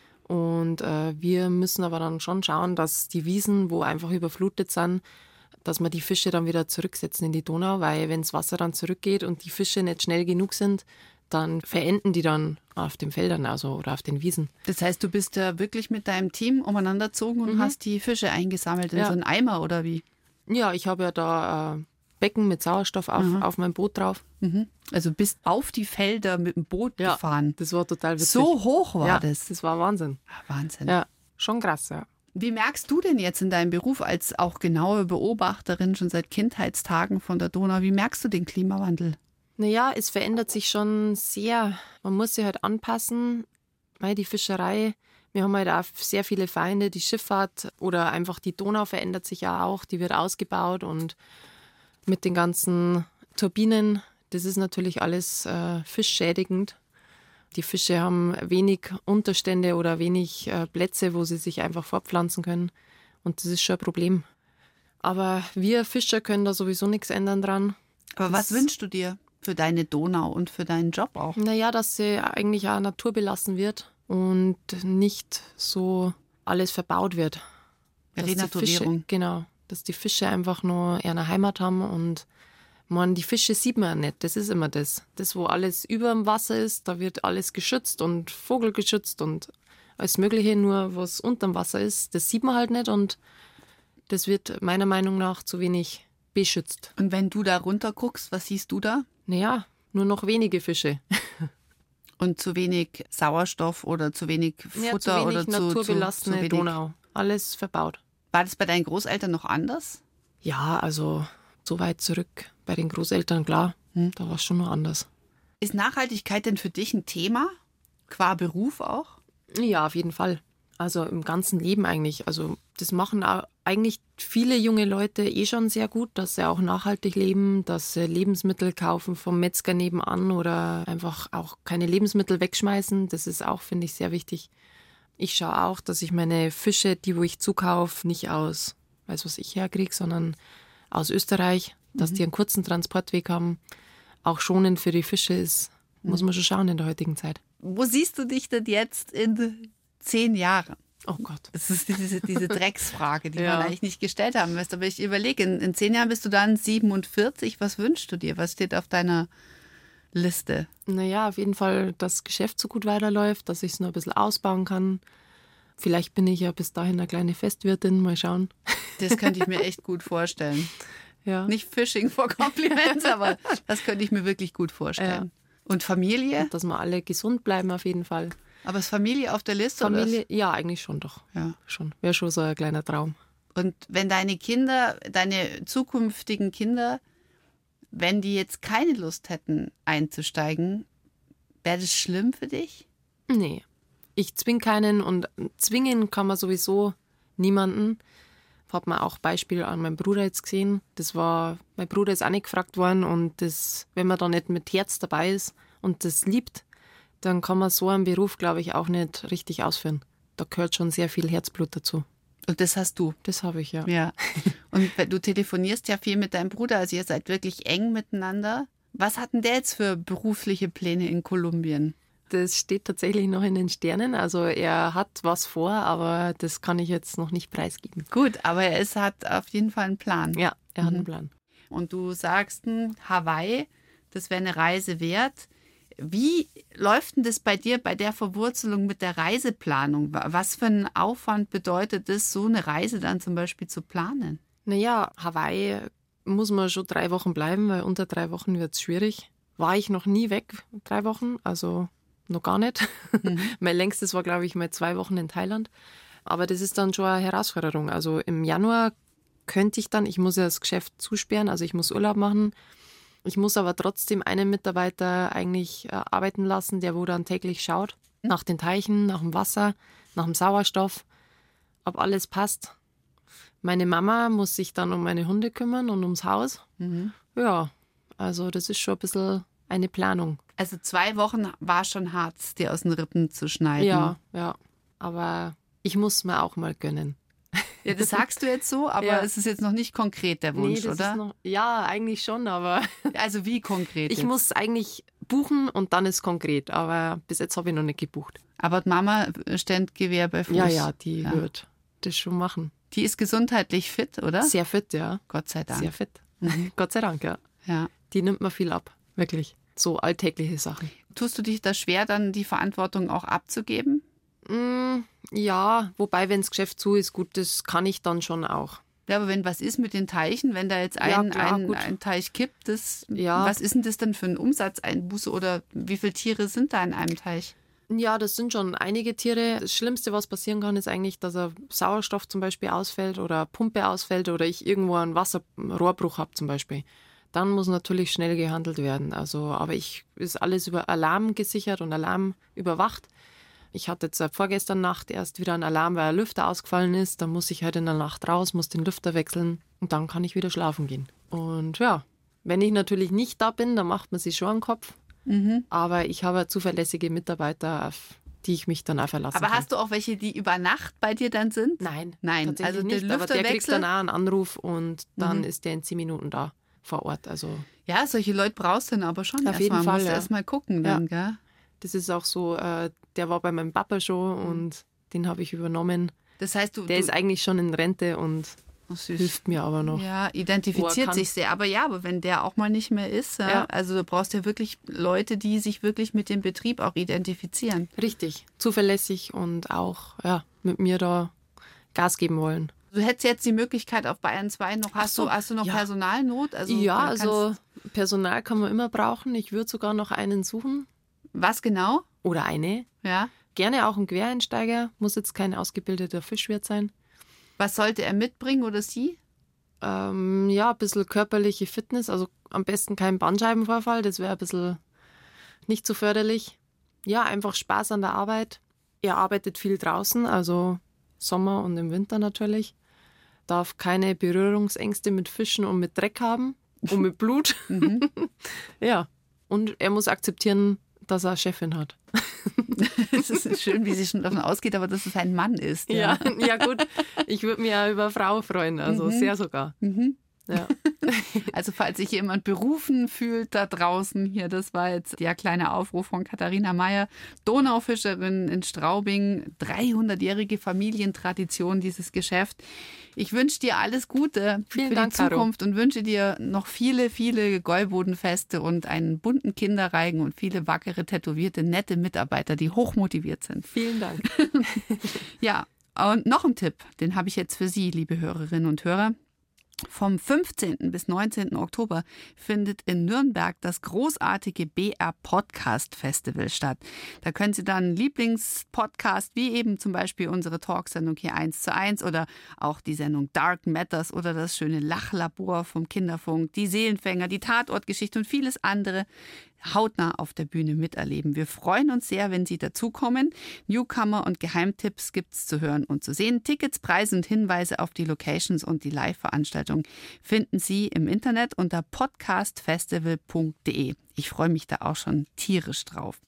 Und äh, wir müssen aber dann schon schauen, dass die Wiesen, wo einfach überflutet sind, dass wir die Fische dann wieder zurücksetzen in die Donau, weil wenn das Wasser dann zurückgeht und die Fische nicht schnell genug sind, dann verenden die dann auf den Feldern also, oder auf den Wiesen. Das heißt, du bist da wirklich mit deinem Team umeinandergezogen und mhm. hast die Fische eingesammelt in ja. so einen Eimer oder wie? Ja, ich habe ja da äh, Becken mit Sauerstoff auf, mhm. auf meinem Boot drauf. Mhm. Also bist auf die Felder mit dem Boot ja, gefahren. Das war total witzig. So hoch war ja, das? Das war Wahnsinn. Wahnsinn. Ja, schon krass, ja. Wie merkst du denn jetzt in deinem Beruf als auch genaue Beobachterin schon seit Kindheitstagen von der Donau, wie merkst du den Klimawandel? Naja, es verändert sich schon sehr. Man muss sich halt anpassen, weil die Fischerei, wir haben halt auch sehr viele Feinde, die Schifffahrt oder einfach die Donau verändert sich ja auch, die wird ausgebaut und mit den ganzen Turbinen, das ist natürlich alles äh, fischschädigend. Die Fische haben wenig Unterstände oder wenig äh, Plätze, wo sie sich einfach fortpflanzen können. Und das ist schon ein Problem. Aber wir Fischer können da sowieso nichts ändern dran. Aber das, was wünschst du dir für deine Donau und für deinen Job auch? Naja, dass sie eigentlich auch naturbelassen wird und nicht so alles verbaut wird. Renaturierung. Fische, genau, dass die Fische einfach nur eine Heimat haben und man, die Fische sieht man ja nicht, das ist immer das. Das, wo alles über dem Wasser ist, da wird alles geschützt und Vogel geschützt und alles Mögliche. Nur was unter dem Wasser ist, das sieht man halt nicht und das wird meiner Meinung nach zu wenig beschützt. Und wenn du da runter guckst, was siehst du da? Naja, nur noch wenige Fische. Und zu wenig Sauerstoff oder zu wenig Futter ja, zu wenig oder zu naturbelassene zu, zu Donau. Alles verbaut. War das bei deinen Großeltern noch anders? Ja, also so weit zurück bei den Großeltern, klar, hm, da war es schon noch anders. Ist Nachhaltigkeit denn für dich ein Thema? Qua Beruf auch? Ja, auf jeden Fall. Also im ganzen Leben eigentlich. Also das machen auch eigentlich viele junge Leute eh schon sehr gut, dass sie auch nachhaltig leben, dass sie Lebensmittel kaufen vom Metzger nebenan oder einfach auch keine Lebensmittel wegschmeißen. Das ist auch, finde ich, sehr wichtig. Ich schaue auch, dass ich meine Fische, die wo ich zukaufe, nicht aus, weiß was ich herkriege, sondern aus Österreich, dass mhm. die einen kurzen Transportweg haben. Auch schonend für die Fische ist, mhm. muss man schon schauen in der heutigen Zeit. Wo siehst du dich denn jetzt in zehn Jahren? Oh Gott. Das ist diese, diese Drecksfrage, die ja. man eigentlich nicht gestellt haben müsste. Aber ich überlege, in, in zehn Jahren bist du dann siebenundvierzig. Was wünschst du dir? Was steht auf deiner Liste? Naja, auf jeden Fall, dass das Geschäft so gut weiterläuft, dass ich es noch ein bisschen ausbauen kann. Vielleicht bin ich ja bis dahin eine kleine Festwirtin, mal schauen. Das könnte ich mir echt gut vorstellen. Ja. Nicht Fishing for Compliments, aber das könnte ich mir wirklich gut vorstellen. Ja. Und Familie? Und dass wir alle gesund bleiben auf jeden Fall. Aber ist Familie auf der Liste? Familie, oder? Ja, eigentlich schon doch. Ja. Schon. Wäre schon so ein kleiner Traum. Und wenn deine Kinder, deine zukünftigen Kinder, wenn die jetzt keine Lust hätten einzusteigen, wäre das schlimm für dich? Nee. Ich zwinge keinen und zwingen kann man sowieso niemanden. Hat man auch Beispiel an meinem Bruder jetzt gesehen. Das war, mein Bruder ist auch nicht gefragt worden und das, wenn man da nicht mit Herz dabei ist und das liebt, dann kann man so einen Beruf, glaube ich, auch nicht richtig ausführen. Da gehört schon sehr viel Herzblut dazu. Und das hast du? Das habe ich, ja. Ja. Und du telefonierst ja viel mit deinem Bruder, also ihr seid wirklich eng miteinander. Was hat denn der jetzt für berufliche Pläne in Kolumbien? Das steht tatsächlich noch in den Sternen. Also er hat was vor, aber das kann ich jetzt noch nicht preisgeben. Gut, aber er ist, hat auf jeden Fall einen Plan. Ja, er hat Mhm. einen Plan. Und du sagst, hm, Hawaii, das wäre eine Reise wert. Wie läuft denn das bei dir bei der Verwurzelung mit der Reiseplanung? Was für einen Aufwand bedeutet es, so eine Reise dann zum Beispiel zu planen? Naja, Hawaii muss man schon drei Wochen bleiben, weil unter drei Wochen wird es schwierig. War ich noch nie weg, drei Wochen, also noch gar nicht. Mhm. Mein längstes war, glaube ich, mal zwei Wochen in Thailand. Aber das ist dann schon eine Herausforderung. Also im Januar könnte ich dann, ich muss ja das Geschäft zusperren, also ich muss Urlaub machen. Ich muss aber trotzdem einen Mitarbeiter eigentlich äh, arbeiten lassen, der wo dann täglich schaut, nach den Teichen, nach dem Wasser, nach dem Sauerstoff, ob alles passt. Meine Mama muss sich dann um meine Hunde kümmern und ums Haus. Mhm. Ja, also das ist schon ein bisschen eine Planung. Also zwei Wochen war schon hart, dir aus den Rippen zu schneiden. Ja, ja. Aber ich muss mir auch mal gönnen. Ja, das sagst du jetzt so, aber Ja. es ist jetzt noch nicht konkret der Wunsch, das oder? Ist noch, ja, eigentlich schon, aber Also wie konkret? ich jetzt? muss eigentlich buchen und dann ist konkret. Aber bis jetzt habe ich noch nicht gebucht. Aber die Mama stand Gewehr bei Fuß. Ja, ja, die Ja. wird das schon machen. Die ist gesundheitlich fit, oder? Sehr fit, ja. Gott sei Dank. Sehr fit. Gott sei Dank, ja. Ja. Die nimmt mir viel ab, wirklich. So alltägliche Sachen. Tust du dich da schwer, dann die Verantwortung auch abzugeben? Mm, ja, wobei, wenn das Geschäft zu ist, gut, das kann ich dann schon auch. Ja, aber wenn was ist mit den Teichen, wenn da jetzt Ja, ein, klar, ein, gut. ein Teich kippt, das, Ja. was ist denn das denn für ein Umsatzeinbuße oder wie viele Tiere sind da in einem Teich? Ja, das sind schon einige Tiere. Das Schlimmste, was passieren kann, ist eigentlich, dass ein Sauerstoff zum Beispiel ausfällt oder eine Pumpe ausfällt oder ich irgendwo einen Wasserrohrbruch habe zum Beispiel. Dann muss natürlich schnell gehandelt werden. Also, aber ich ist alles über Alarm gesichert und Alarm überwacht. Ich hatte jetzt vorgestern Nacht erst wieder einen Alarm, weil ein Lüfter ausgefallen ist. Dann muss ich halt in der Nacht raus, muss den Lüfter wechseln und dann kann ich wieder schlafen gehen. Und ja, wenn ich natürlich nicht da bin, dann macht man sich schon einen Kopf. Mhm. Aber ich habe zuverlässige Mitarbeiter, auf die ich mich dann auch verlassen Aber kann. hast du auch welche, die über Nacht bei dir dann sind? Nein, Nein, tatsächlich also der nicht. Aber der kriegt Lüfterwechsel? dann auch einen Anruf und dann Mhm. ist der in zehn Minuten da vor Ort. Also Ja, solche Leute brauchst du dann aber schon Auf jeden erstmal. Fall, Musst ja. erst mal gucken dann, gell? das ist auch so, äh, der war bei meinem Papa schon und den habe ich übernommen. Das heißt, du, Der du ist eigentlich schon in Rente und oh, süß. hilft mir aber noch. Ja, Wo er identifiziert kann. sich sehr. Aber ja, aber wenn der auch mal nicht mehr ist, ja, Ja. also du brauchst ja wirklich Leute, die sich wirklich mit dem Betrieb auch identifizieren. Richtig, zuverlässig und auch ja, mit mir da Gas geben wollen. Du hättest jetzt die Möglichkeit auf Bayern zwei noch, hast, so, du, hast du noch ja. Personalnot? Also ja, da kannst- also Personal kann man immer brauchen. Ich würde sogar noch einen suchen Was genau? oder eine. Ja. Gerne auch ein Quereinsteiger, muss jetzt kein ausgebildeter Fischwirt sein. Was sollte er mitbringen oder sie? Ähm, ja, ein bisschen körperliche Fitness, also am besten kein Bandscheibenvorfall, das wäre ein bisschen nicht so förderlich. Ja, einfach Spaß an der Arbeit. Er arbeitet viel draußen, also Sommer und im Winter natürlich. Darf keine Berührungsängste mit Fischen und mit Dreck haben und mit Blut. Mhm. Ja, und er muss akzeptieren, dass er eine Chefin hat. Es ist schön, wie sie schon davon ausgeht, aber dass es ein Mann ist. Ja, ja gut. Ich würde mich ja über Frau freuen, also Mhm. sehr sogar. Mhm. Ja. Also falls sich jemand berufen fühlt da draußen, hier, das war jetzt der kleine Aufruf von Katharina Meyer, Donaufischerin in Straubing, dreihundertjährige Familientradition, dieses Geschäft. Ich wünsche dir alles Gute Vielen für Dank, die Caro. Zukunft und wünsche dir noch viele, viele Gäubodenfeste und einen bunten Kinderreigen und viele wackere, tätowierte, nette Mitarbeiter, die hochmotiviert sind. Vielen Dank. Ja, und noch ein Tipp, den habe ich jetzt für Sie, liebe Hörerinnen und Hörer. Vom fünfzehnten bis neunzehnten Oktober findet in Nürnberg das großartige B R Podcast Festival statt. Da können Sie dann Lieblingspodcast wie eben zum Beispiel unsere Talksendung hier eins zu eins oder auch die Sendung Dark Matters oder das schöne Lachlabor vom Kinderfunk, die Seelenfänger, die Tatortgeschichte und vieles andere hautnah auf der Bühne miterleben. Wir freuen uns sehr, wenn Sie dazukommen. Newcomer und Geheimtipps gibt's zu hören und zu sehen. Tickets, Preise und Hinweise auf die Locations und die Live-Veranstaltung finden Sie im Internet unter podcast festival punkt de. Ich freue mich da auch schon tierisch drauf.